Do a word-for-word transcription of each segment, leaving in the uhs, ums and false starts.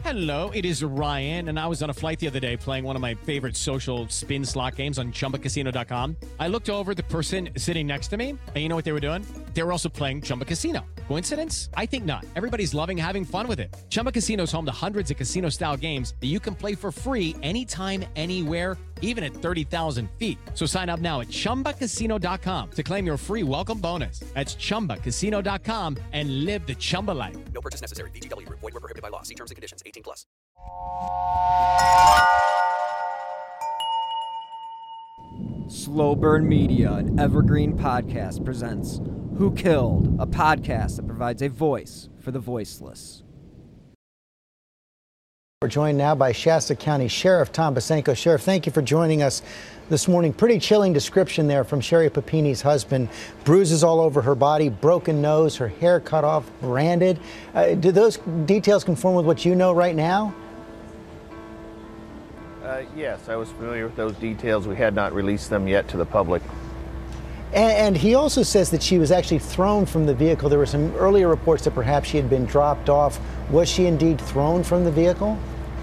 Hello, it is Ryan, and I was on a flight the other day playing one of my favorite social spin slot games on Chumba Casino dot com. I looked over at the person sitting next to me, and you know what they were doing? They were also playing Chumba Casino. Coincidence? I think not. Everybody's loving having fun with it. Chumba Casino is home to hundreds of casino-style games that you can play for free anytime, anywhere, even at thirty thousand feet. So sign up now at Chumba Casino dot com to claim your free welcome bonus. That's Chumba Casino dot com and live the Chumba life. No purchase necessary. V G W. Void where prohibited by law. See terms and conditions. eighteen plus. Slow Burn Media, an evergreen podcast, presents Who Killed, a podcast that provides a voice for the voiceless. We're joined now by Shasta County Sheriff Tom Bosanko. Sheriff, thank you for joining us this morning. Pretty chilling description there from Sherry Papini's husband. Bruises all over her body, broken nose, her hair cut off, branded. Uh, do those details conform with what you know right now? Uh, yes, I was familiar with those details. We had not released them yet to the public. And, and he also says that she was actually thrown from the vehicle. There were some earlier reports that perhaps she had been dropped off. Was she indeed thrown from the vehicle?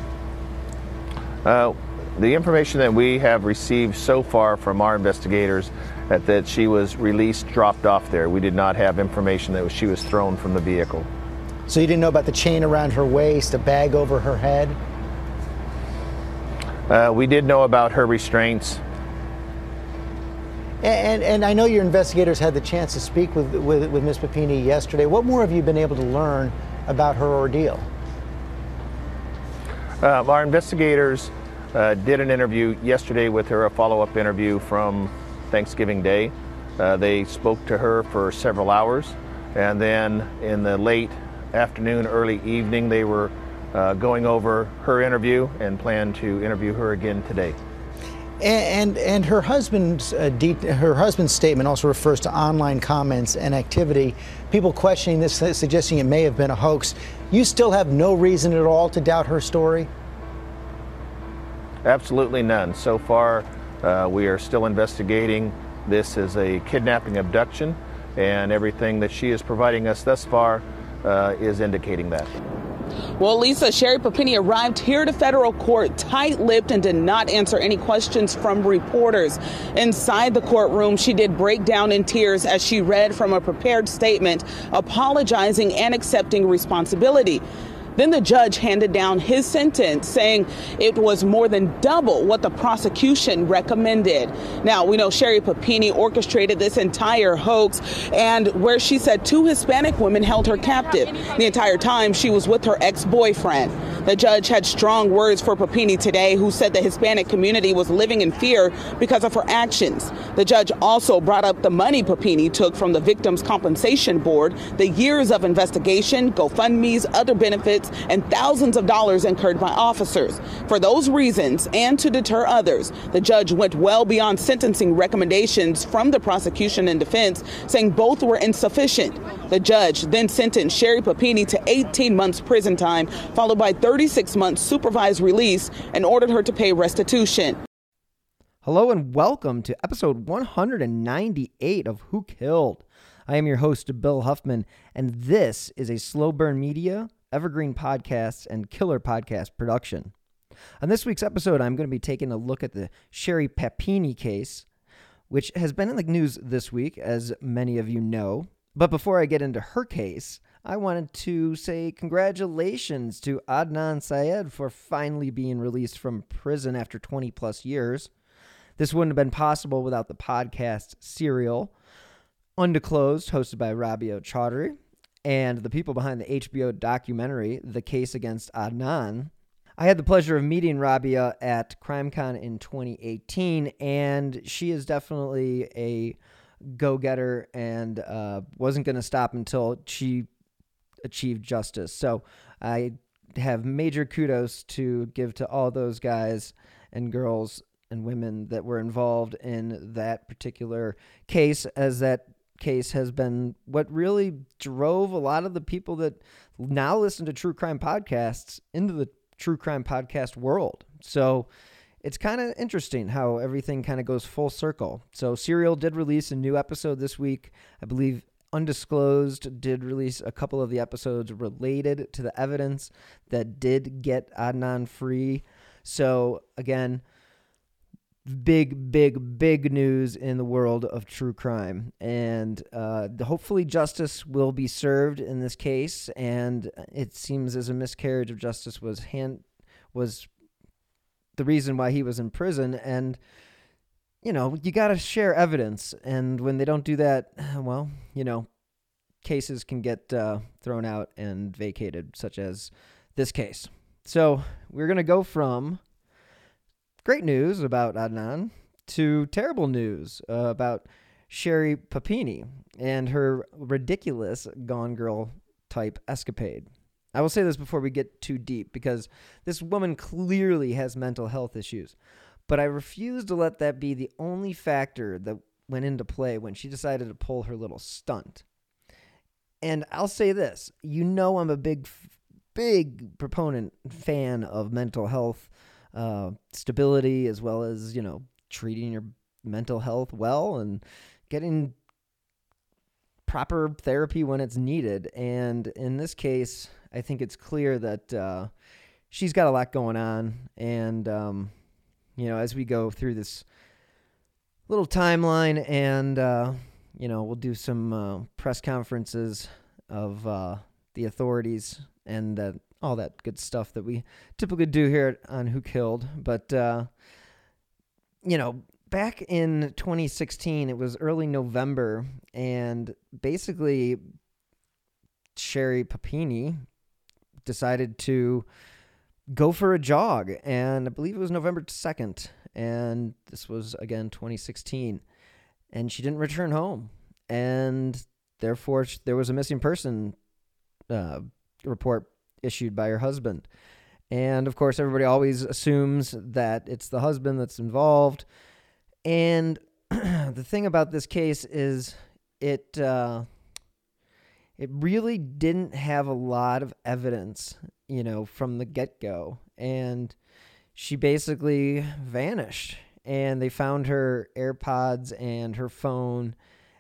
Uh, the information that we have received so far from our investigators that, that she was released, dropped off there. We did not have information that she was thrown from the vehicle. So you didn't know about the chain around her waist, a bag over her head? Uh, we did know about her restraints. And, and I know your investigators had the chance to speak with, with, with Miz Papini yesterday. What more have you been able to learn about her ordeal? Uh, our investigators uh, did an interview yesterday with her, a follow-up interview from Thanksgiving Day. Uh, they spoke to her for several hours, and then in the late afternoon, early evening, they were uh, going over her interview and plan to interview her again today. And, and and her husband's uh, de- her husband's statement also refers to online comments and activity. People questioning this, suggesting it may have been a hoax. You still have no reason at all to doubt her story? Absolutely none. So far, uh, we are still investigating this as a kidnapping abduction, and everything that she is providing us thus far uh, is indicating that. Well, Lisa, Sherry Papini arrived here to federal court tight-lipped and did not answer any questions from reporters. Inside the courtroom, she did break down in tears as she read from a prepared statement apologizing and accepting responsibility. Then the judge handed down his sentence, saying it was more than double what the prosecution recommended. Now, we know Sherry Papini orchestrated this entire hoax, and where she said two Hispanic women held her captive. The entire time she was with her ex-boyfriend. The judge had strong words for Papini today, who said the Hispanic community was living in fear because of her actions. The judge also brought up the money Papini took from the Victims' Compensation Board, the years of investigation, GoFundMes, other benefits, and thousands of dollars incurred by officers. For those reasons, and to deter others, the judge went well beyond sentencing recommendations from the prosecution and defense, saying both were insufficient. The judge then sentenced Sherry Papini to eighteen months prison time, followed by thirty-six months supervised release, and ordered her to pay restitution. Hello and welcome to episode one hundred ninety-eight of Who Killed. I am your host, Bill Huffman, and this is a Slow Burn Media, Evergreen Podcasts, and Killer Podcast production. On this week's episode, I'm going to be taking a look at the Sherry Papini case, which has been in the news this week, as many of you know. But before I get into her case, I wanted to say congratulations to Adnan Syed for finally being released from prison after twenty plus years. This wouldn't have been possible without the podcast Serial, Undisclosed, hosted by Rabia Chaudhry, and the people behind the H B O documentary, The Case Against Adnan. I had the pleasure of meeting Rabia at CrimeCon in twenty eighteen, and she is definitely a go-getter and uh, wasn't going to stop until she achieved justice. So I have major kudos to give to all those guys and girls and women that were involved in that particular case, as that case has been what really drove a lot of the people that now listen to true crime podcasts into the true crime podcast world. So it's kind of interesting how everything kind of goes full circle. So Serial did release a new episode this week, I believe Undisclosed did release a couple of the episodes related to the evidence that did get Adnan free. So, again, big, big, big news in the world of true crime. And uh, hopefully justice will be served in this case. And it seems as a miscarriage of justice was hand was the reason why he was in prison. And, you know, you got to share evidence. And when they don't do that, well, you know, cases can get uh, thrown out and vacated, such as this case. So we're going to go from great news about Adnan to terrible news uh, about Sherri Papini and her ridiculous Gone Girl type escapade. I will say this before we get too deep, because this woman clearly has mental health issues, but I refuse to let that be the only factor that went into play when she decided to pull her little stunt. And I'll say this, you know, I'm a big, big proponent, fan of mental health uh, stability, as well as, you know, treating your mental health well and getting proper therapy when it's needed. And in this case, I think it's clear that uh, she's got a lot going on. And, um, you know, as we go through this little timeline and, uh, you know, we'll do some uh, press conferences of uh, the authorities and uh, all that good stuff that we typically do here on Who Killed. But, uh, you know, back in twenty sixteen, it was early November, and basically Sherri Papini decided to go for a jog, and I believe it was November second, and this was, again, twenty sixteen, and she didn't return home, and therefore there was a missing person uh, report issued by her husband. And, of course, everybody always assumes that it's the husband that's involved. And the thing about this case is it uh, it really didn't have a lot of evidence, you know, from the get-go. And she basically vanished. And they found her AirPods and her phone,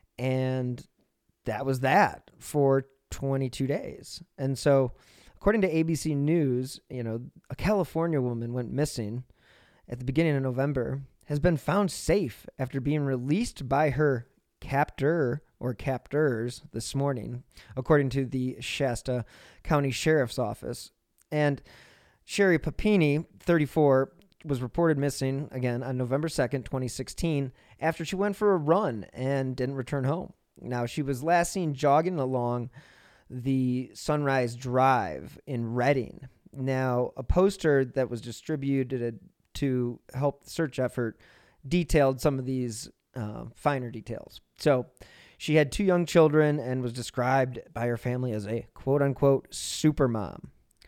and that was that for twenty-two days. And so, according to A B C News, you know, a California woman went missing at the beginning of November, has been found safe after being released by her captor or captors this morning, according to the Shasta County Sheriff's Office. And Sherri Papini, thirty-four, was reported missing again on November second, twenty sixteen, after she went for a run and didn't return home. Now, she was last seen jogging along the Sunrise Drive in Redding. Now, a poster that was distributed to help the search effort detailed some of these uh, finer details. So she had two young children and was described by her family as a quote-unquote super mom.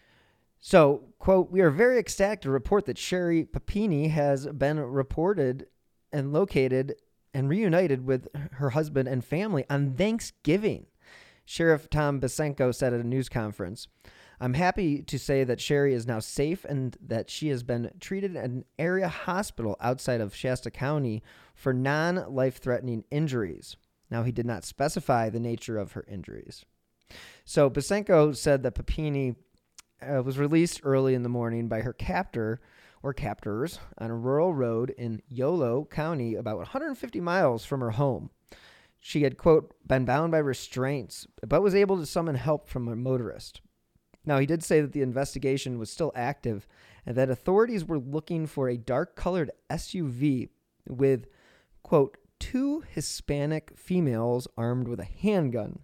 So, quote, "We are very ecstatic to report that Sherri Papini has been reported and located and reunited with her husband and family on Thanksgiving," Sheriff Tom Bosanko said at a news conference. "I'm happy to say that Sherri is now safe and that she has been treated at an area hospital outside of Shasta County for non-life-threatening injuries." Now, he did not specify the nature of her injuries. So Bosanko said that Papini uh, was released early in the morning by her captor or captors on a rural road in Yolo County, about one hundred fifty miles from her home. She had, quote, been bound by restraints, but was able to summon help from a motorist. Now, he did say that the investigation was still active and that authorities were looking for a dark-colored S U V with, quote, two Hispanic females armed with a handgun.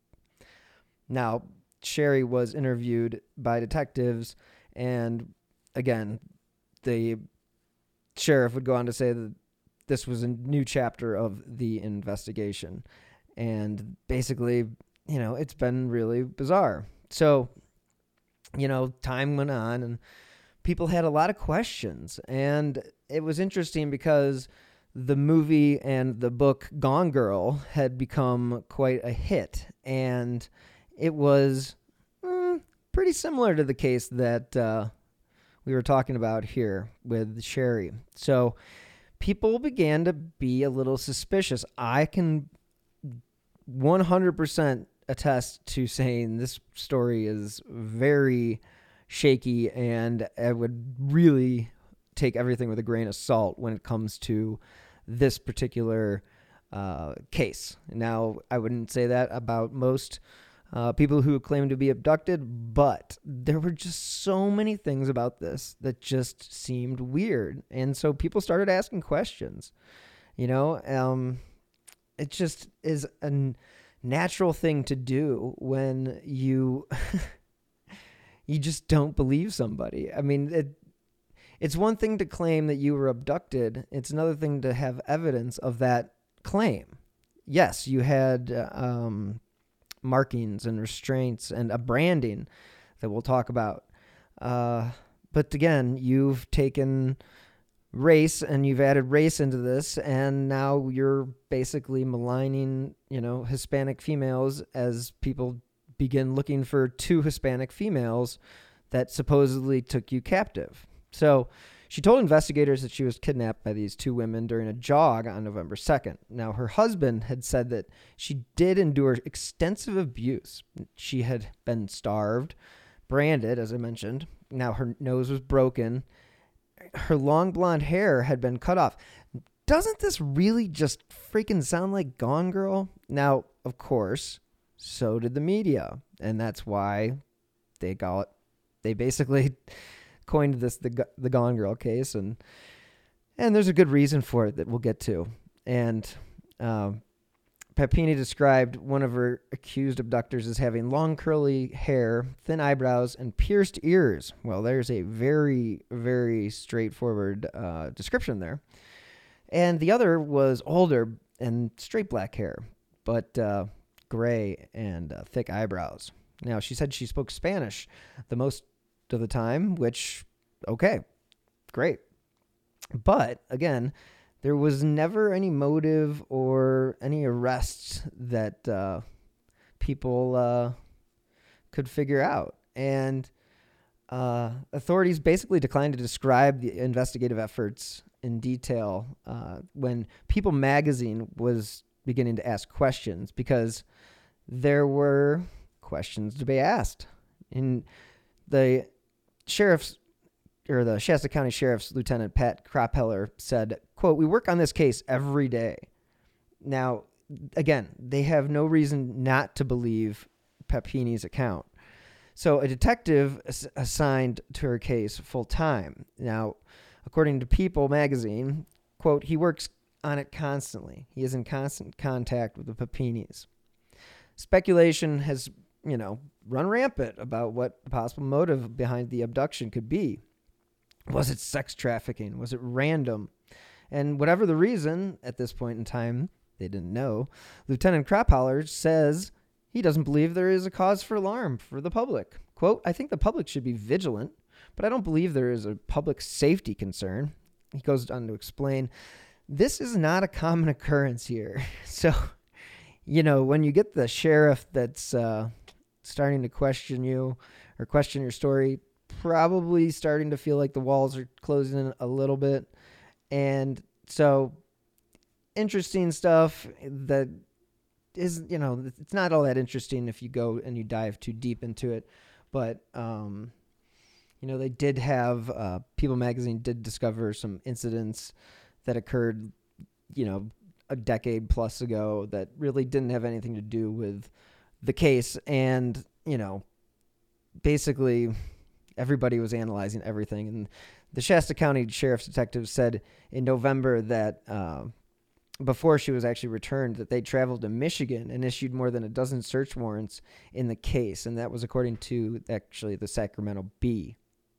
Now, Sherri was interviewed by detectives, and again, the sheriff would go on to say that this was a new chapter of the investigation. And basically, you know, it's been really bizarre. So, you know, time went on and people had a lot of questions. And it was interesting because the movie and the book Gone Girl had become quite a hit. And it was mm, pretty similar to the case that uh, we were talking about here with Sherri. So people began to be a little suspicious. I can one hundred percent attest to saying this story is very shaky, and I would really take everything with a grain of salt when it comes to this particular uh, case. Now, I wouldn't say that about most uh, people who claim to be abducted, but there were just so many things about this that just seemed weird. And so people started asking questions, you know, um, it just is a natural thing to do when you, you just don't believe somebody. I mean, it, it's one thing to claim that you were abducted. It's another thing to have evidence of that claim. Yes, you had um, markings and restraints and a branding that we'll talk about. Uh, but again, you've taken race and you've added race into this, and now you're basically maligning, you know, Hispanic females as people begin looking for two Hispanic females that supposedly took you captive. So she told investigators that she was kidnapped by these two women during a jog on November second. Now, her husband had said that she did endure extensive abuse. She had been starved, branded, as I mentioned. Now, her nose was broken. Her long blonde hair had been cut off. Doesn't this really just freaking sound like Gone Girl? Now, of course, so did the media. And that's why they got, they basically coined this the the Gone Girl case, and and there's a good reason for it that we'll get to. And um, Papini described one of her accused abductors as having long curly hair, thin eyebrows, and pierced ears. Well, there's a very, very straightforward uh, description there. And the other was older and straight black hair, but uh, gray and uh, thick eyebrows. Now, she said she spoke Spanish the most of the time, which, okay, great. But again, there was never any motive or any arrests that uh, people uh, could figure out. And uh, authorities basically declined to describe the investigative efforts in detail uh, when People magazine was beginning to ask questions, because there were questions to be asked. In the Sheriff's, or the Shasta County Sheriff's Lieutenant Pat Croppeller said, quote, "We work on this case every day." Now, again, they have no reason not to believe Papini's account. So a detective ass- assigned to her case full time. Now, according to People magazine, quote, "He works on it constantly. He is in constant contact with the Papinis." Speculation has, you know, run rampant about what the possible motive behind the abduction could be. Was it sex trafficking? Was it random? And whatever the reason, at this point in time, they didn't know. Lieutenant Croppeller says he doesn't believe there is a cause for alarm for the public. Quote, "I think the public should be vigilant, but I don't believe there is a public safety concern." He goes on to explain, this is not a common occurrence here. So, you know, when you get the sheriff that's uh, starting to question you or question your story, probably starting to feel like the walls are closing in a little bit. And so interesting stuff that is, you know, it's not all that interesting if you go and you dive too deep into it. But, um, you know, they did have, uh, People magazine did discover some incidents that occurred, you know, a decade plus ago that really didn't have anything to do with the case. And, you know, basically everybody was analyzing everything. And the Shasta County Sheriff's detective said in November that uh, before she was actually returned, that they traveled to Michigan and issued more than a dozen search warrants in the case. And that was according to actually the Sacramento Bee.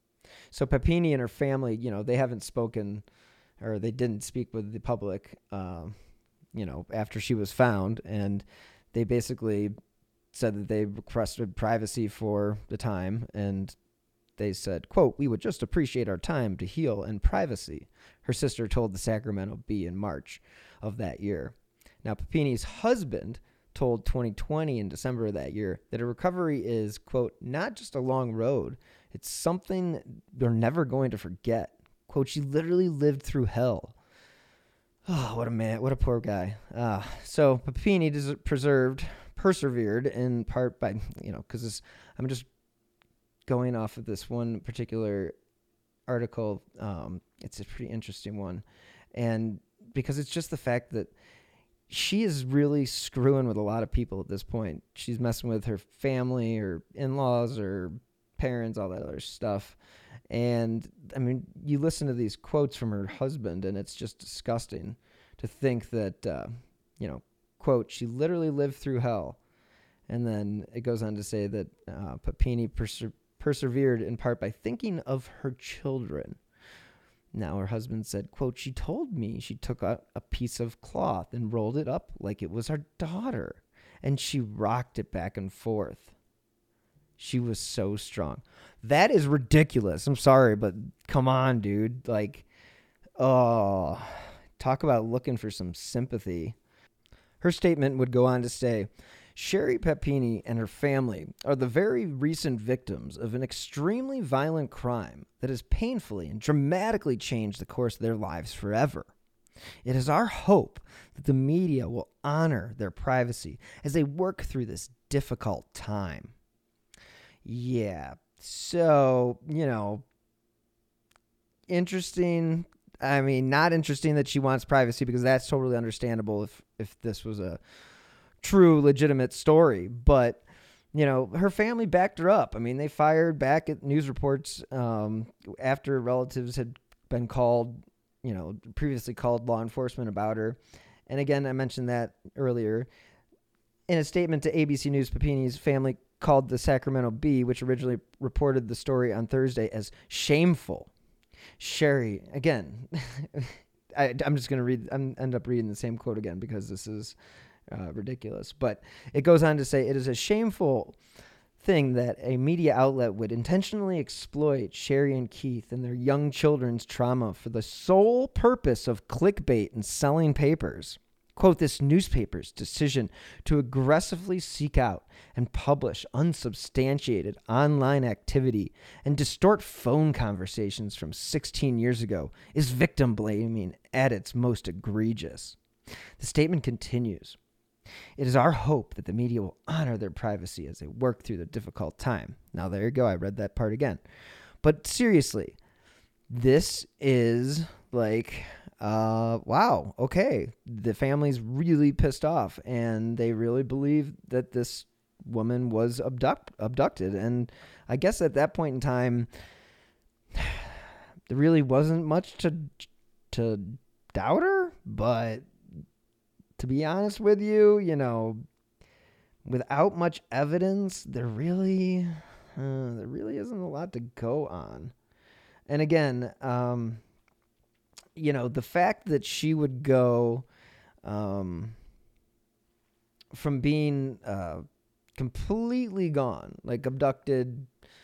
So Papini and her family, you know, they haven't spoken, or they didn't speak with the public, uh, you know, after she was found. And they basically said that they requested privacy for the time, and they said, quote, "We would just appreciate our time to heal in privacy," her sister told the Sacramento Bee in March of that year. Now, Papini's husband told twenty twenty in December of that year that a recovery is, quote, "not just a long road. It's something they're never going to forget." Quote, "She literally lived through hell." Oh, what a man. What a poor guy. Uh, so Papini des- preserved, persevered in part by, you know, because I'm just going off of this one particular article. Um, it's a pretty interesting one. And because it's just the fact that she is really screwing with a lot of people at this point. She's messing with her family or in-laws or parents, all that other stuff. And I mean, you listen to these quotes from her husband and it's just disgusting to think that, uh, you know, quote, she literally lived through hell. And then it goes on to say that uh, Papini perse- persevered in part by thinking of her children. Now her husband said, quote, she told me she took a, a piece of cloth and rolled it up like it was her daughter, and she rocked it back and forth. She was so strong. That is ridiculous. I'm sorry, but come on, dude. Like, oh, talk about looking for some sympathy. Her statement would go on to say, Sherri Papini and her family are the very recent victims of an extremely violent crime that has painfully and dramatically changed the course of their lives forever. It is our hope that the media will honor their privacy as they work through this difficult time. Yeah, so, you know, interesting. I mean, not interesting that she wants privacy, because that's totally understandable if, if this was a true, legitimate story. But, you know, her family backed her up. I mean, they fired back at news reports um, after relatives had been called, you know, previously called law enforcement about her. And again, I mentioned that earlier. In a statement to A B C News, Papini's family called the Sacramento Bee, which originally reported the story on Thursday, as shameful. Sherri, again, I, I'm just going to read, I'm end up reading the same quote again because this is uh, ridiculous. But it goes on to say, it is a shameful thing that a media outlet would intentionally exploit Sherri and Keith and their young children's trauma for the sole purpose of clickbait and selling papers. Quote, this newspaper's decision to aggressively seek out and publish unsubstantiated online activity and distort phone conversations from sixteen years ago is victim blaming at its most egregious. The statement continues. It is our hope that the media will honor their privacy as they work through the difficult time. Now, there you go. I read that part again. But seriously, this is like... Uh, wow. Okay. The family's really pissed off and they really believe that this woman was abduct, abducted. And I guess at that point in time, there really wasn't much to, to doubt her, but to be honest with you, you know, without much evidence, there really, uh, there really isn't a lot to go on. And again, um, you know, the fact that she would go um, from being uh, completely gone, like abducted,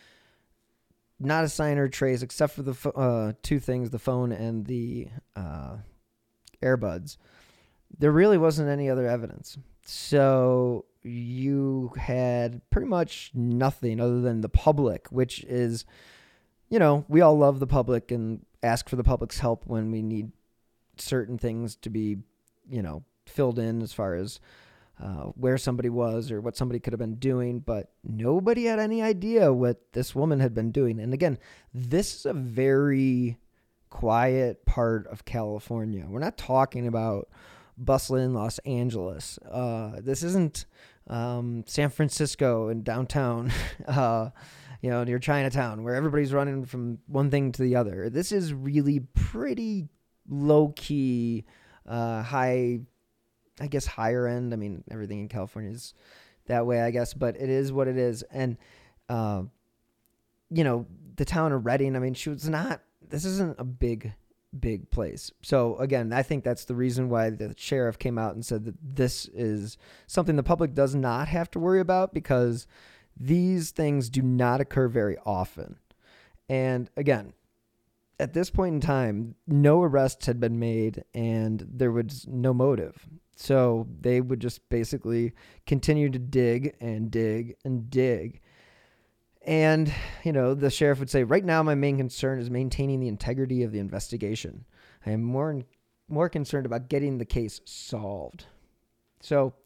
not a sign or trace except for the fo- uh, two things, the phone and the uh, earbuds, there really wasn't any other evidence. So you had pretty much nothing other than the public, which is, you know, we all love the public and ask for the public's help when we need certain things to be, you know, filled in as far as uh, where somebody was or what somebody could have been doing. But nobody had any idea what this woman had been doing. And again, this is a very quiet part of California. We're not talking about bustling Los Angeles. Uh, this isn't um, San Francisco and downtown. uh, You know, near Chinatown, where everybody's running from one thing to the other. This is really pretty low-key, uh, high, I guess higher end. I mean, everything in California is that way, I guess, but it is what it is. And, uh, you know, the town of Redding, I mean, she was not, this isn't a big, big place. So, again, I think that's the reason why the sheriff came out and said that this is something the public does not have to worry about, because these things do not occur very often. And again, at this point in time, no arrests had been made and there was no motive. So they would just basically continue to dig and dig and dig. And, you know, the sheriff would say, right now, my main concern is maintaining the integrity of the investigation. I am more more concerned about getting the case solved. So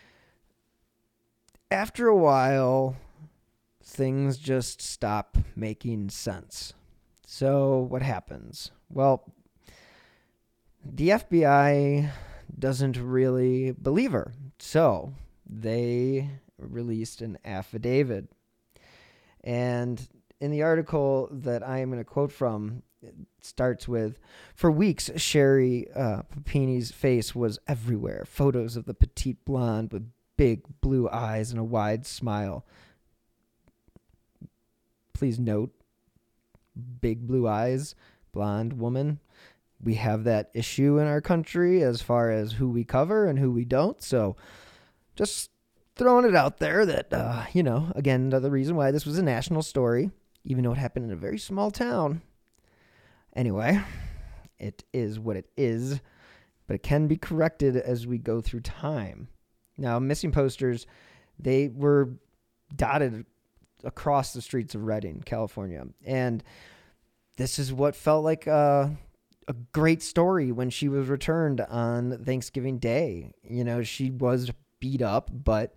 after a while, things just stop making sense. So what happens? Well, the F B I doesn't really believe her. So they released an affidavit. And in the article that I am going to quote from, it starts with, for weeks, Sherry uh, Papini's face was everywhere. Photos of the petite blonde with big blue eyes and a wide smile. Please note, big blue eyes, blonde woman. We have that issue in our country as far as who we cover and who we don't. So just throwing it out there that, uh, you know, again, another reason why this was a national story, even though it happened in a very small town. Anyway, it is what it is, but it can be corrected as we go through time. Now, missing posters, they were dotted across the streets of Redding, California. And this is what felt like a, a great story when she was returned on Thanksgiving Day. You know, she was beat up, but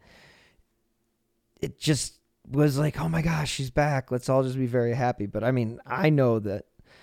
it just was like, oh my gosh, she's back. Let's all just be very happy. But I mean, I know that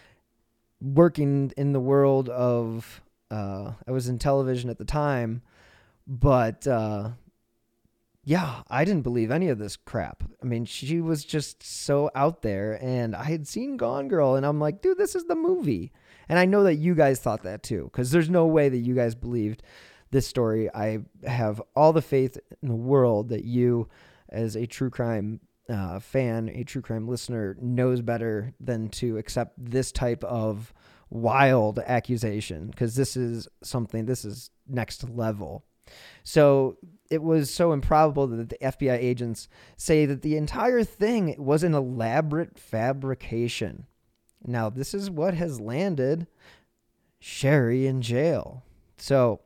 working in the world of, uh, I was in television at the time, but, uh, yeah, I didn't believe any of this crap. I mean, she was just so out there, and I had seen Gone Girl, and I'm like, dude, this is the movie. And I know that you guys thought that too, because there's no way that you guys believed this story. I have all the faith in the world that you, as a true crime uh, fan, a true crime listener, knows better than to accept this type of wild accusation, because this is something, this is next level. So it was so improbable that the F B I agents say that the entire thing was an elaborate fabrication. Now, this is what has landed Sherry in jail. So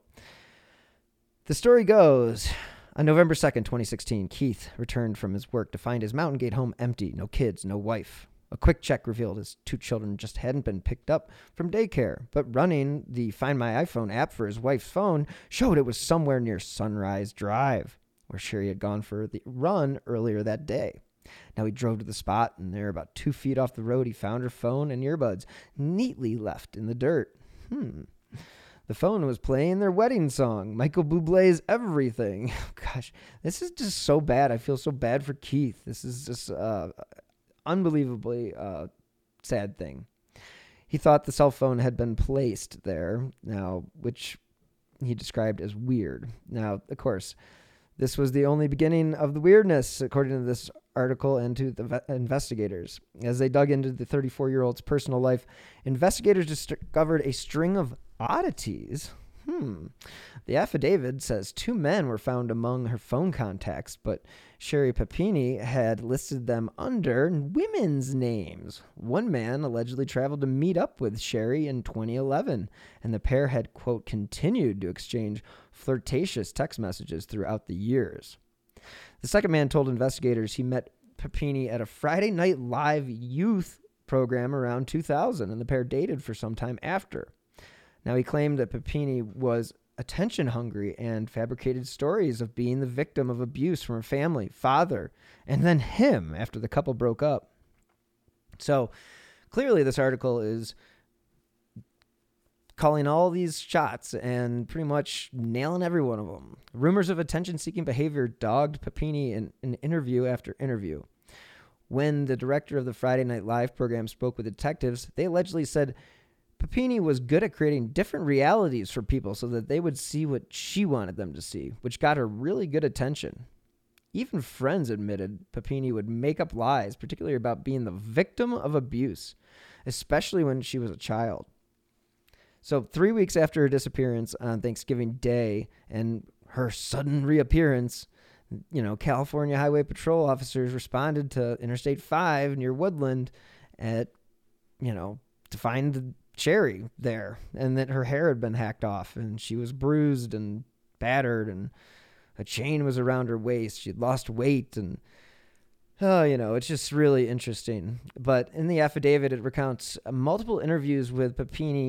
the story goes, on November second, twenty sixteen, Keith returned from his work to find his Mountain Gate home empty, no kids, no wife. A quick check revealed his two children just hadn't been picked up from daycare, but running the Find My iPhone app for his wife's phone showed it was somewhere near Sunrise Drive, where Sherry had gone for the run earlier that day. Now he drove to the spot, and there, about two feet off the road, he found her phone and earbuds neatly left in the dirt. Hmm. The phone was playing their wedding song, Michael Bublé's Everything. Gosh, this is just so bad. I feel so bad for Keith. This is just uh, unbelievably uh, sad thing. He thought the cell phone had been placed there, now, which he described as weird. Now, of course, this was the only beginning of the weirdness, according to this article and to the ve- investigators. As they dug into the thirty-four-year-old's personal life, investigators discovered a string of oddities. Hmm. The affidavit says two men were found among her phone contacts, but Sherry Papini had listed them under women's names. One man allegedly traveled to meet up with Sherry in twenty eleven, and the pair had, quote, continued to exchange flirtatious text messages throughout the years. The second man told investigators he met Papini at a Friday Night Live youth program around two thousand, and the pair dated for some time after. Now, he claimed that Papini was attention-hungry and fabricated stories of being the victim of abuse from her family, father, and then him after the couple broke up. So, clearly this article is calling all these shots and pretty much nailing every one of them. Rumors of attention-seeking behavior dogged Papini in an interview after interview. When the director of the Friday Night Live program spoke with detectives, they allegedly said Papini was good at creating different realities for people so that they would see what she wanted them to see, which got her really good attention. Even friends admitted Papini would make up lies, particularly about being the victim of abuse, especially when she was a child. So three weeks after her disappearance on Thanksgiving Day and her sudden reappearance, you know, California Highway Patrol officers responded to Interstate five near Woodland at, you know, to find Sherry there, and that her hair had been hacked off and she was bruised and battered and a chain was around her waist. She'd lost weight and, oh, you know, it's just really interesting. But in the affidavit, it recounts multiple interviews with Papini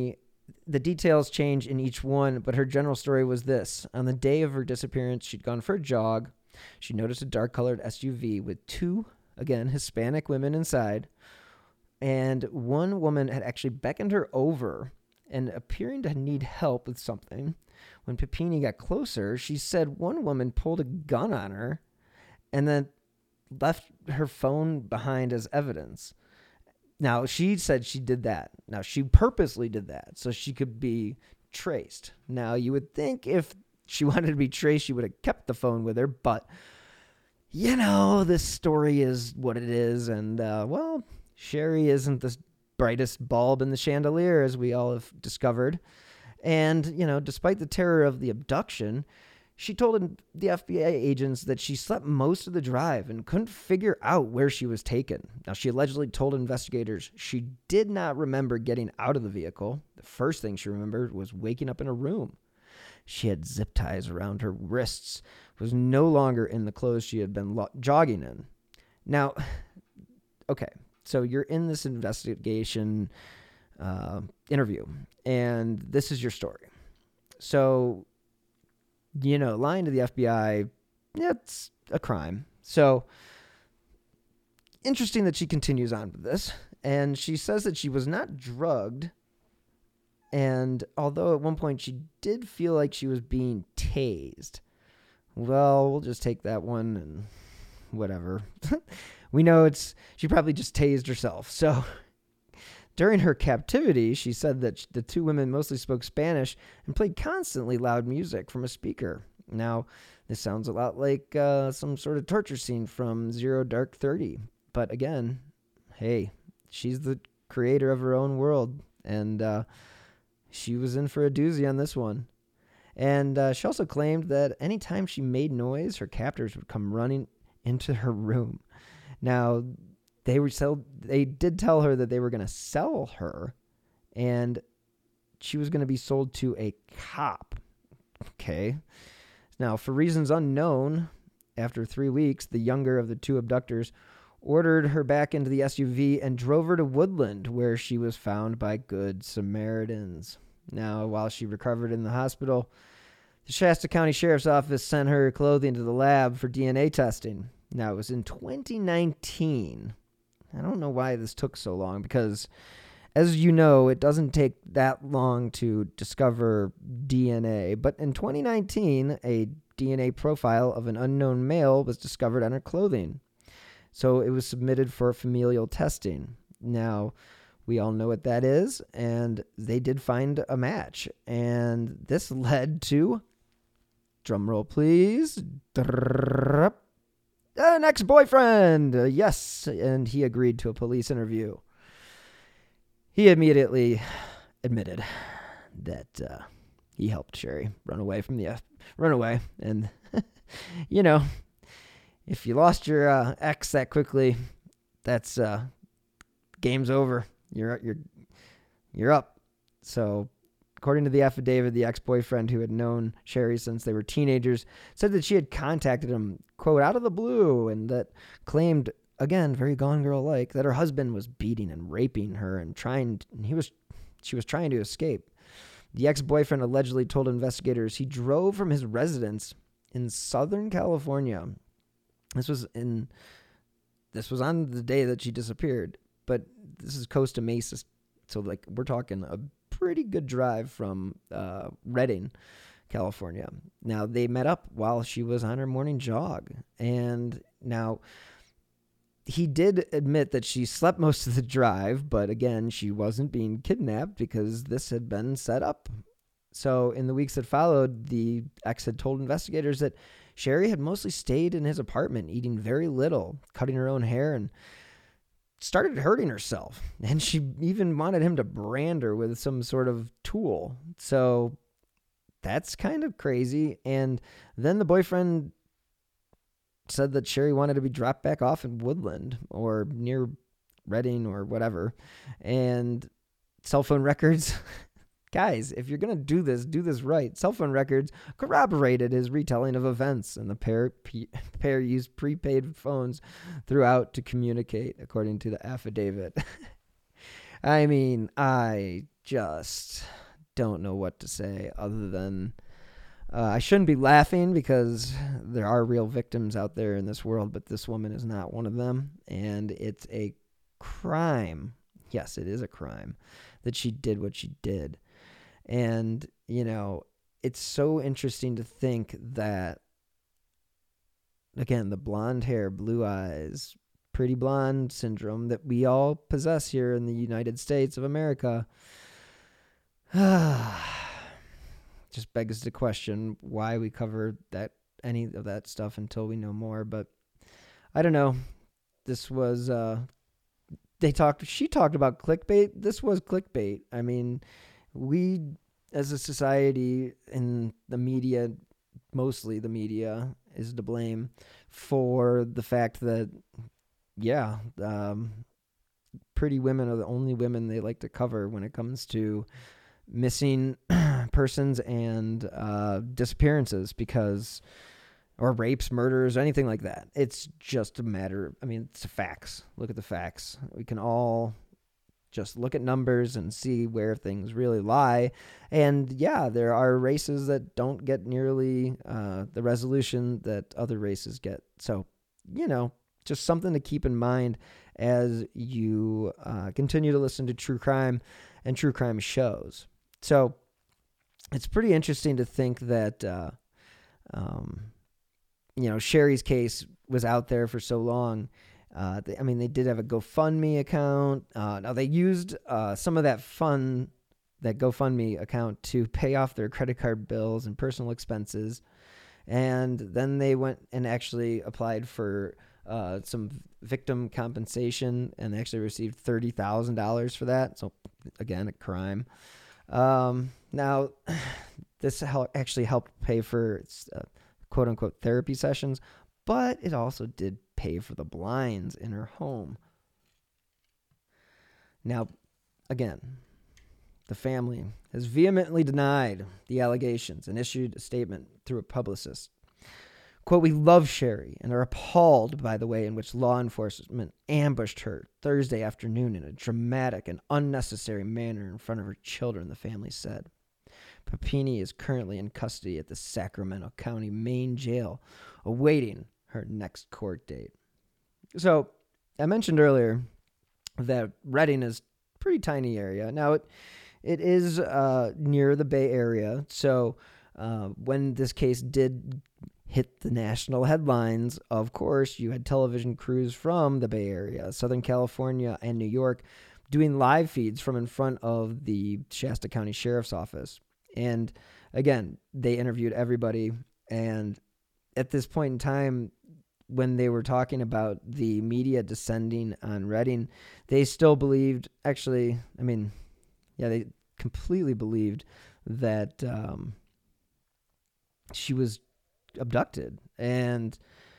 the details change in each one, but her general story was this. On the day of her disappearance, she'd gone for a jog. She noticed a dark-colored S U V with two, again, Hispanic women inside, and one woman had actually beckoned her over and appearing to need help with something. When Papini got closer, she said one woman pulled a gun on her and then left her phone behind as evidence. Now, she said she did that. Now, she purposely did that so she could be traced. Now, you would think if she wanted to be traced, she would have kept the phone with her, but, you know, this story is what it is, and, uh, well, Sherry isn't the brightest bulb in the chandelier, as we all have discovered, and, you know, despite the terror of the abduction, she told the F B I agents that she slept most of the drive and couldn't figure out where she was taken. Now, she allegedly told investigators she did not remember getting out of the vehicle. The first thing she remembered was waking up in a room. She had zip ties around her wrists, was no longer in the clothes she had been lo- jogging in. Now, okay, so you're in this investigation uh, interview, and this is your story. So, you know, lying to the F B I, yeah, it's a crime. So, interesting that she continues on with this, and she says that she was not drugged. And although at one point she did feel like she was being tased, well, we'll just take that one and whatever. We know it's, she probably just tased herself. So during her captivity, she said that the two women mostly spoke Spanish and played constantly loud music from a speaker. Now, this sounds a lot like uh, some sort of torture scene from Zero Dark Thirty. But again, hey, she's the creator of her own world. And, uh, she was in for a doozy on this one. And uh, she also claimed that anytime she made noise, her captors would come running into her room. Now, they were sell- they did tell her that they were going to sell her, and she was going to be sold to a cop. Okay. Now, for reasons unknown, after three weeks, the younger of the two abductors ordered her back into the S U V and drove her to Woodland, where she was found by Good Samaritans. Now, while she recovered in the hospital, the Shasta County Sheriff's Office sent her clothing to the lab for D N A testing. Now, it was in twenty nineteen. I don't know why this took so long, because, as you know, it doesn't take that long to discover D N A. But in twenty nineteen, a D N A profile of an unknown male was discovered on her clothing. So it was submitted for familial testing. Now, we all know what that is, and they did find a match. And this led to, drumroll please, an ex-boyfriend. Uh, yes, and he agreed to a police interview. He immediately admitted that uh, he helped Sherry run away from the uh, run away, and you know, if you lost your uh, ex that quickly, that's uh, game's over. You're you're you're up. So, according to the affidavit, the ex-boyfriend, who had known Sherry since they were teenagers, said that she had contacted him, quote, out of the blue, and that claimed, again, very Gone Girl-like, that her husband was beating and raping her and trying. And he was, she was trying to escape. The ex-boyfriend allegedly told investigators he drove from his residence in Southern California. This was in, this was on the day that she disappeared, but this is Costa Mesa, so like we're talking a pretty good drive from uh, Redding, California. Now, they met up while she was on her morning jog, and now he did admit that she slept most of the drive, but again, she wasn't being kidnapped because this had been set up. So in the weeks that followed, the ex had told investigators that Sherry had mostly stayed in his apartment, eating very little, cutting her own hair, and started hurting herself. And she even wanted him to brand her with some sort of tool. So that's kind of crazy. And then the boyfriend said that Sherry wanted to be dropped back off in Woodland or near Redding or whatever. And cell phone records... Guys, if you're going to do this, do this right. Cell phone records corroborated his retelling of events, and the pair, p- pair used prepaid phones throughout to communicate, according to the affidavit. I mean, I just don't know what to say other than uh, I shouldn't be laughing because there are real victims out there in this world, but this woman is not one of them. And it's a crime. Yes, it is a crime that she did what she did. And, you know, it's so interesting to think that, again, the blonde hair, blue eyes, pretty blonde syndrome that we all possess here in the United States of America just begs the question why we cover that any of that stuff until we know more. But I don't know. This was uh they talked she talked about clickbait. This was clickbait. I mean, we as a society and the media, mostly the media, is to blame for the fact that yeah, um, pretty women are the only women they like to cover when it comes to missing persons and uh, disappearances because, or rapes, murders, anything like that. It's just a matter, I mean, it's facts. Look at the facts. We can all just look at numbers and see where things really lie. And yeah, there are races that don't get nearly uh, the resolution that other races get. So, you know, just something to keep in mind as you uh, continue to listen to true crime and true crime shows. So it's pretty interesting to think that, uh, um, you know, Sherry's case was out there for so long. Uh, they, I mean, they did have a GoFundMe account. Uh, now, they used uh, some of that fund, that GoFundMe account, to pay off their credit card bills and personal expenses. And then they went and actually applied for Uh, some victim compensation, and they actually received thirty thousand dollars for that. So, again, a crime. Um, now, this hel- actually helped pay for uh, quote-unquote therapy sessions, but it also did pay for the blinds in her home. Now, again, the family has vehemently denied the allegations and issued a statement through a publicist. Quote, "We love Sherry and are appalled by the way in which law enforcement ambushed her Thursday afternoon in a dramatic and unnecessary manner in front of her children," the family said. Papini is currently in custody at the Sacramento County Main Jail, awaiting her next court date. So, I mentioned earlier that Redding is a pretty tiny area. Now, it it is uh, near the Bay Area, so uh, when this case did hit the national headlines, of course, you had television crews from the Bay Area, Southern California, and New York doing live feeds from in front of the Shasta County Sheriff's Office. And again, they interviewed everybody. And at this point in time, when they were talking about the media descending on Redding, they still believed, actually, I mean, yeah, they completely believed that um, she was abducted. And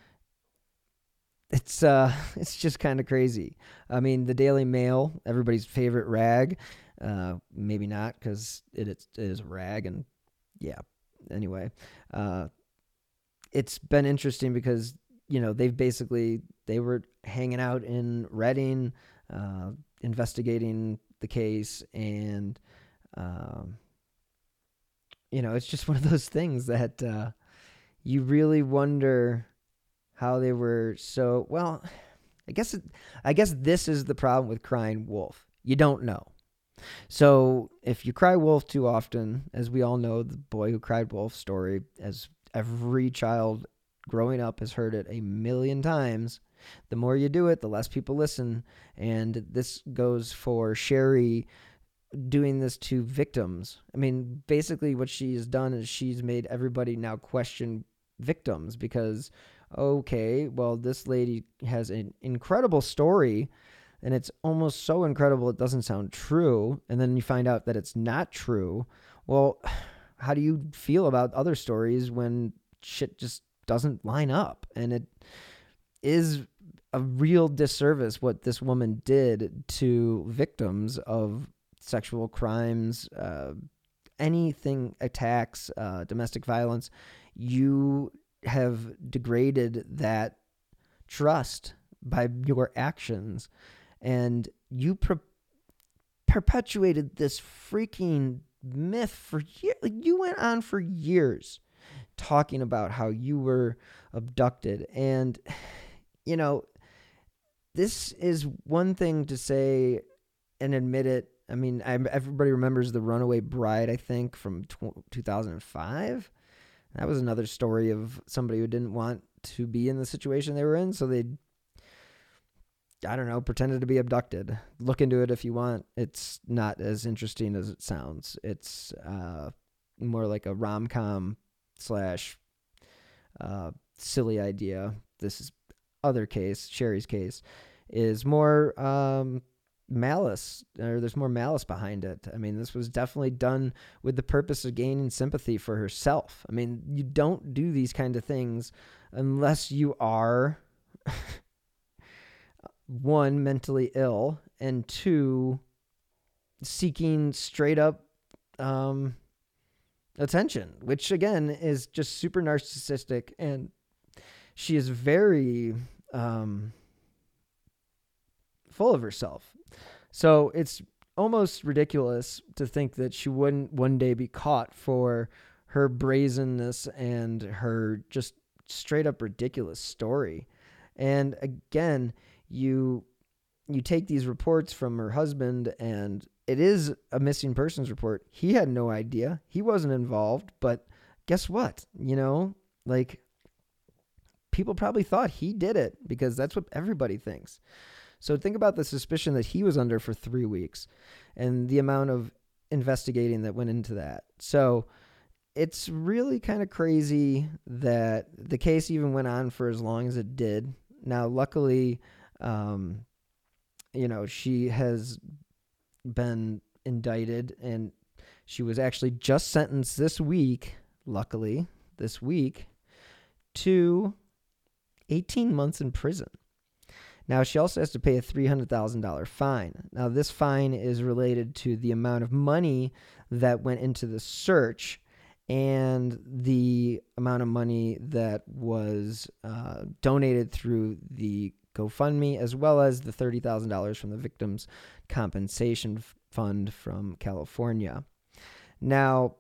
it's uh it's just kind of crazy. I mean, the Daily Mail, everybody's favorite rag, uh maybe not, because it, it is a rag, and yeah, anyway, uh it's been interesting because, you know, they've basically they were hanging out in Redding, uh investigating the case, and um you know, it's just one of those things that uh you really wonder how they were so, well, I guess it, I guess this is the problem with crying wolf. You don't know. So if you cry wolf too often, as we all know, the boy who cried wolf story, as every child growing up has heard it a million times, the more you do it, the less people listen. And this goes for Sherry doing this to victims. I mean, basically what she's done is she's made everybody now question victims because, okay, well, this lady has an incredible story, and it's almost so incredible it doesn't sound true, and then you find out that it's not true. Well, how do you feel about other stories when shit just doesn't line up? And it is a real disservice what this woman did to victims of sexual crimes, uh, anything, attacks, uh, domestic violence. You have degraded that trust by your actions, and you per- perpetuated this freaking myth for years. Like, you went on for years talking about how you were abducted. And, you know, this is one thing to say and admit it. I mean, I, everybody remembers the Runaway Bride, I think, from two thousand five. That was another story of somebody who didn't want to be in the situation they were in, so they, I don't know, pretended to be abducted. Look into it if you want. It's not as interesting as it sounds. It's uh, more like a rom-com slash uh, silly idea. This is other case, Sherry's case, is more um, malice, or there's more malice behind it. I mean, this was definitely done with the purpose of gaining sympathy for herself. I mean, you don't do these kind of things unless you are one, mentally ill, and two, seeking straight up um, attention, which again is just super narcissistic. And she is very um, full of herself. So it's almost ridiculous to think that she wouldn't one day be caught for her brazenness and her just straight up ridiculous story. And again, you you take these reports from her husband, and it is a missing persons report. He had no idea. He wasn't involved, but guess what? You know, like, people probably thought he did it because that's what everybody thinks. So think about the suspicion that he was under for three weeks and the amount of investigating that went into that. So it's really kind of crazy that the case even went on for as long as it did. Now, luckily, um, you know, she has been indicted, and she was actually just sentenced this week, luckily, this week, to eighteen months in prison. Now, she also has to pay a three hundred thousand dollars fine. Now, this fine is related to the amount of money that went into the search and the amount of money that was uh, donated through the GoFundMe, as well as the thirty thousand dollars from the Victims Compensation Fund from California. Now,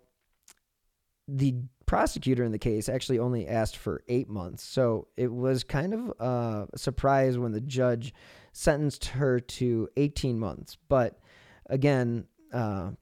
the prosecutor in the case actually only asked for eight months. So it was kind of uh, a surprise when the judge sentenced her to eighteen months. But again, uh,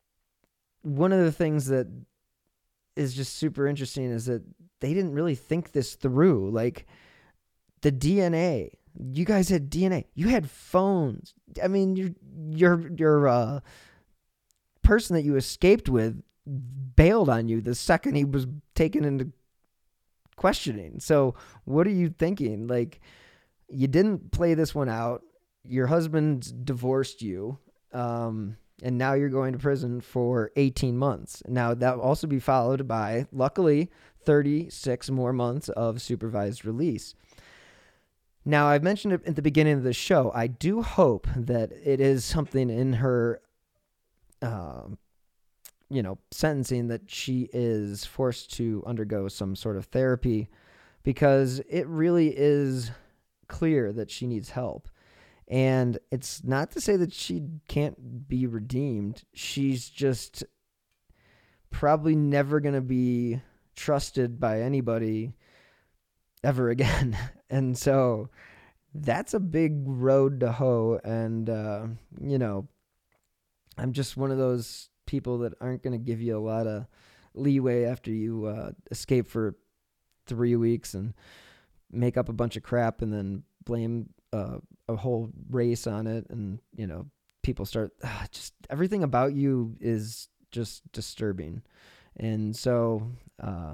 one of the things that is just super interesting is that they didn't really think this through. Like, the D N A, you guys had D N A, you had phones. I mean, your, your, your, uh, person that you escaped with bailed on you the second he was taken into questioning. So what are you thinking? Like, you didn't play this one out. Your husband divorced you. Um, and now you're going to prison for eighteen months. Now that will also be followed by, luckily, thirty-six more months of supervised release. Now, I've mentioned it at the beginning of the show. I do hope that it is something in her, um, you know, sentencing that she is forced to undergo some sort of therapy, because it really is clear that she needs help. And it's not to say that she can't be redeemed. She's just probably never going to be trusted by anybody ever again. And so that's a big road to hoe. And, uh, you know, I'm just one of those people that aren't going to give you a lot of leeway after you uh, escape for three weeks and make up a bunch of crap and then blame uh, a whole race on it. And, you know, people start uh, just everything about you is just disturbing. And so uh,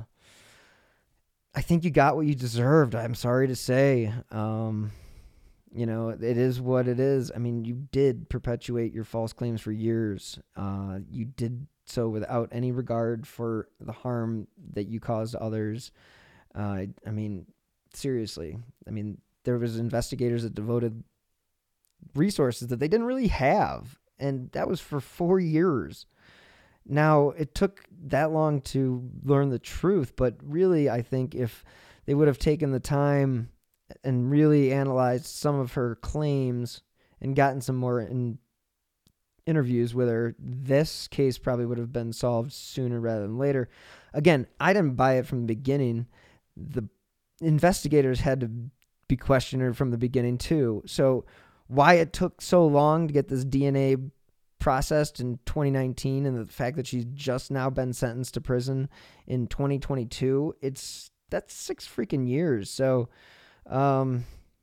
I think you got what you deserved. I'm sorry to say. Um, you know, it is what it is. I mean, you did perpetuate your false claims for years. Uh, you did so without any regard for the harm that you caused others. Uh, I mean, seriously. I mean, there was investigators that devoted resources that they didn't really have, and that was for four years. Now, it took that long to learn the truth, but really, I think if they would have taken the time and really analyzed some of her claims and gotten some more in, interviews with her, this case probably would have been solved sooner rather than later. Again, I didn't buy it from the beginning. The investigators had to be questioning her from the beginning too. So why it took so long to get this D N A processed in twenty nineteen and the fact that she's just now been sentenced to prison in twenty twenty-two, it's that's six freaking years. So um,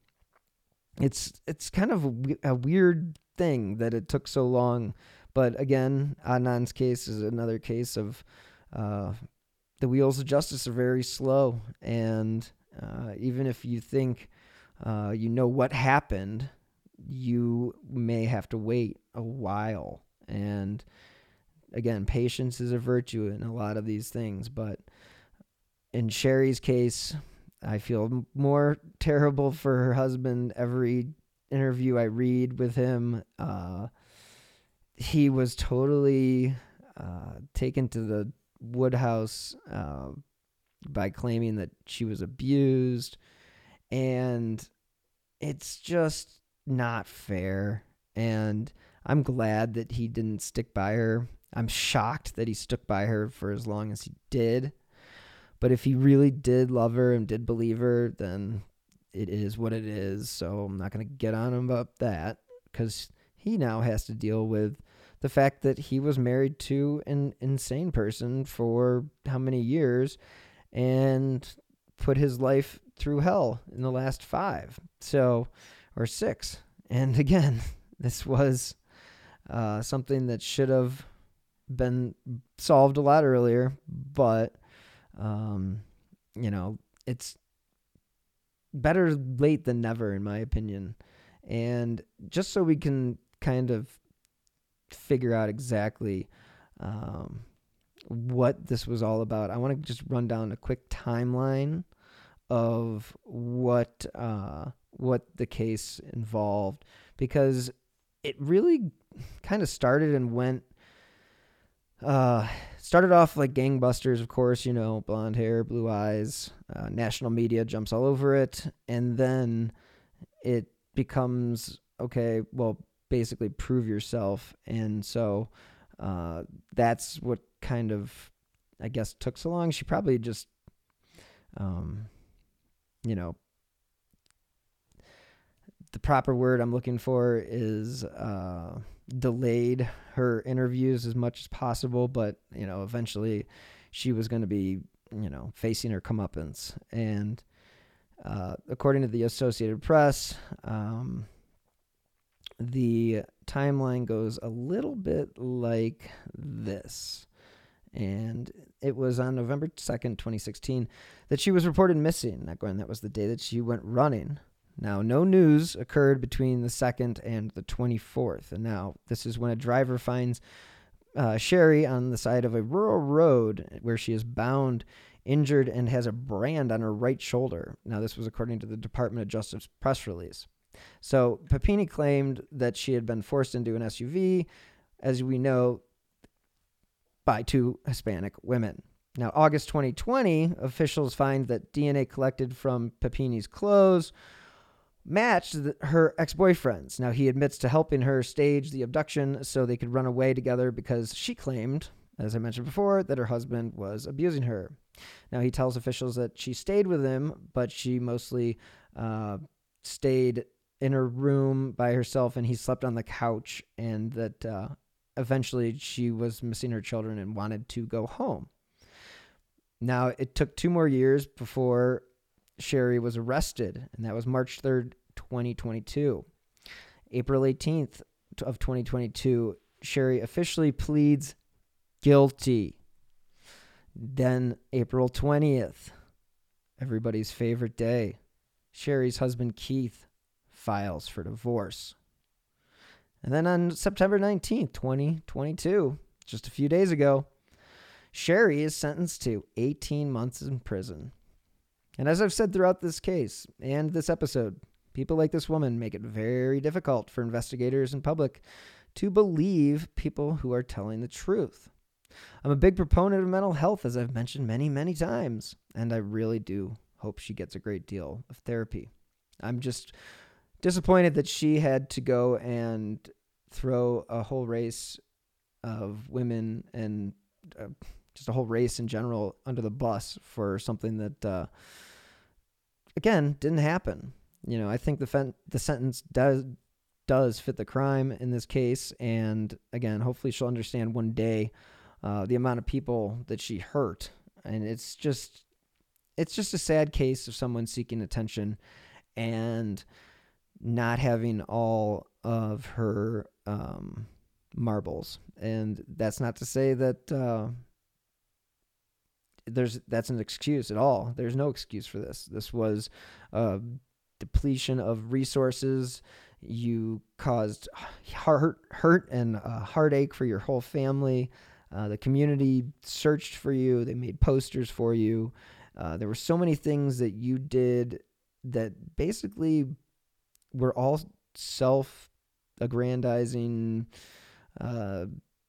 it's it's kind of a, a weird thing that it took so long. But again, Adnan's case is another case of uh, the wheels of justice are very slow. And uh, even if you think uh, you know what happened, you may have to wait a while. And again, patience is a virtue in a lot of these things. But in Sherry's case, I feel more terrible for her husband every interview I read with him. Uh, he was totally uh, taken to the Woodhouse uh, by claiming that she was abused. And it's just not fair. And I'm glad that he didn't stick by her. I'm shocked that he stuck by her for as long as he did. But if he really did love her and did believe her, then it is what it is. So I'm not going to get on him about that, because he now has to deal with the fact that he was married to an insane person for how many years and put his life through hell in the last five. So, or six. And again, this was uh, something that should have been solved a lot earlier, but, um, you know, it's better late than never, in my opinion. And just so we can kind of figure out exactly um, what this was all about, I want to just run down a quick timeline of what uh, what the case involved, because it really kind of started and went uh, started off like gangbusters, of course, you know, blonde hair, blue eyes, uh, national media jumps all over it, and then it becomes, okay, well, basically prove yourself. And so uh, that's what kind of, I guess, took so long. She probably just, um, you know, the proper word I'm looking for is uh, delayed her interviews as much as possible. But, you know, eventually she was going to be, you know, facing her comeuppance. And uh, according to the Associated Press, um, the timeline goes a little bit like this. And it was on November second, twenty sixteen, that she was reported missing. Now, Gwen, that was the day that she went running. Now, no news occurred between the second and the twenty-fourth. And now this is when a driver finds uh, Sherry on the side of a rural road where she is bound, injured, and has a brand on her right shoulder. Now, this was according to the Department of Justice press release. So Papini claimed that she had been forced into an S U V, as we know, by two Hispanic women. Now, August twenty twenty, officials find that D N A collected from Papini's clothes matched the, her ex-boyfriend's. Now, he admits to helping her stage the abduction so they could run away together because she claimed, as I mentioned before, that her husband was abusing her. Now, he tells officials that she stayed with him, but she mostly uh, stayed in her room by herself, and he slept on the couch, and that uh, eventually she was missing her children and wanted to go home. Now, it took two more years before Sherry was arrested, and that was March third, twenty twenty-two. April eighteenth of twenty twenty-two, Sherry officially pleads guilty. Then April twentieth, everybody's favorite day, Sherry's husband Keith files for divorce. And then on September nineteenth, twenty twenty-two, just a few days ago, Sherry is sentenced to eighteen months in prison. And as I've said throughout this case and this episode, people like this woman make it very difficult for investigators and public to believe people who are telling the truth. I'm a big proponent of mental health, as I've mentioned many, many times, and I really do hope she gets a great deal of therapy. I'm just disappointed that she had to go and throw a whole race of women and uh, just a whole race in general under the bus for something that, uh, again, didn't happen. You know, I think the fen- the sentence does does fit the crime in this case, and again, hopefully she'll understand one day uh, the amount of people that she hurt, and it's just it's just a sad case of someone seeking attention and not having all of her um, marbles. And that's not to say that uh, there's that's an excuse at all. There's no excuse for this. This was a depletion of resources. You caused hurt, hurt and uh, heartache for your whole family. Uh, the community searched for you. They made posters for you. Uh, there were so many things that you did that basically were all self-aggrandizing uh,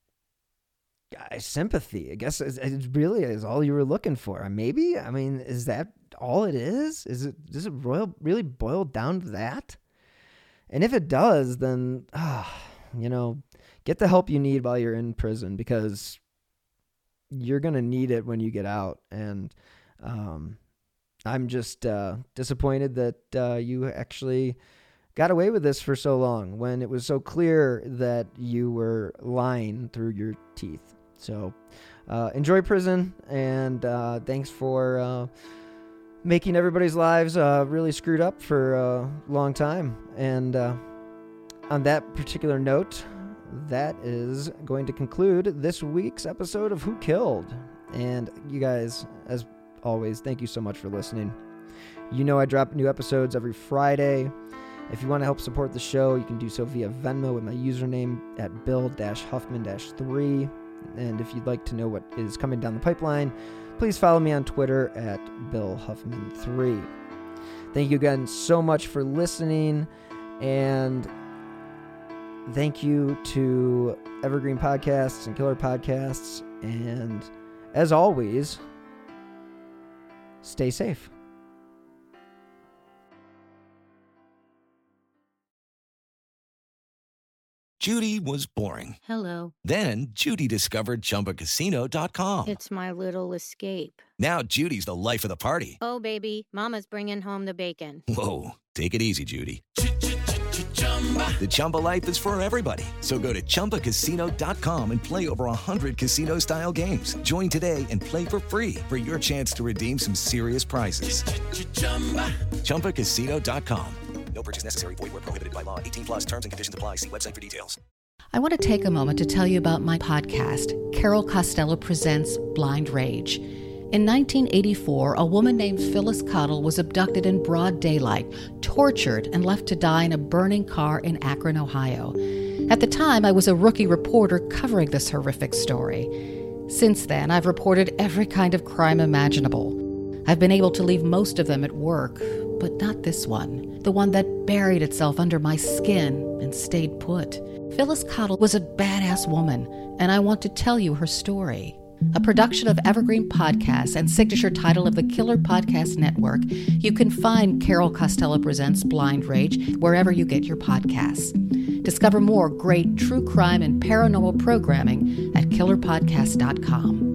sympathy. I guess it, it really is all you were looking for. Maybe. I mean, is that all it is? Is it? Does it royal, really boil down to that? And if it does, then, uh, you know, get the help you need while you're in prison, because you're going to need it when you get out. And um, I'm just uh, disappointed that uh, you actually got away with this for so long when it was so clear that you were lying through your teeth. So uh, enjoy prison, and uh, thanks for uh, making everybody's lives uh, really screwed up for a long time. And uh, on that particular note, that is going to conclude this week's episode of Who Killed? And you guys, as always, thank you so much for listening. You know I drop new episodes every Friday. If you want to help support the show, you can do so via Venmo with my username at Bill Huffman three. And if you'd like to know what is coming down the pipeline, please follow me on Twitter at Bill Huffman three. Thank you again so much for listening, and thank you to Evergreen Podcasts and Killer Podcasts, and as always, stay safe. Judy was boring. Hello. Then Judy discovered Chumba Casino dot com. It's my little escape. Now Judy's the life of the party. Oh, baby, mama's bringing home the bacon. Whoa, take it easy, Judy. The Chumba life is for everybody. So go to Chumba Casino dot com and play over one hundred casino-style games. Join today and play for free for your chance to redeem some serious prizes. Chumba Casino dot com. No purchase necessary. Void where prohibited by law. eighteen plus terms and conditions apply. See website for details. I want to take a moment to tell you about my podcast, Carol Costello Presents Blind Rage. In nineteen eighty-four, a woman named Phyllis Cottle was abducted in broad daylight, tortured, and left to die in a burning car in Akron, Ohio. At the time, I was a rookie reporter covering this horrific story. Since then, I've reported every kind of crime imaginable. I've been able to leave most of them at work, but not this one, the one that buried itself under my skin and stayed put. Phyllis Cottle was a badass woman, and I want to tell you her story. A production of Evergreen Podcasts and signature title of the Killer Podcast Network, you can find Carol Costello Presents Blind Rage wherever you get your podcasts. Discover more great true crime and paranormal programming at killer podcast dot com.